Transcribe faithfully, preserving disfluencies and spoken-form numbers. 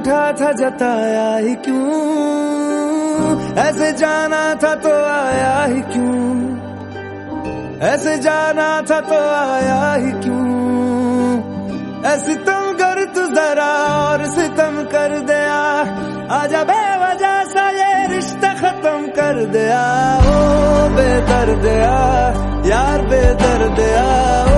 रूठा था जताया ही क्यों, ऐसे जाना था तो आया ही क्यों, ऐसे जाना था तो आया ही क्यों। ऐसी तुम कर तू जरा और सितम कर दिया, आजा बेवजह सा ये रिश्ता खत्म कर दिया। ओ बेदर्दिया यार बेदर्दिया,